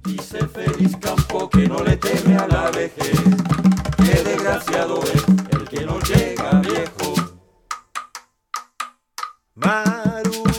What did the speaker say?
Dice feliz campo que no le teme a la vejez, qué desgraciado es el que no llega viejo. Maru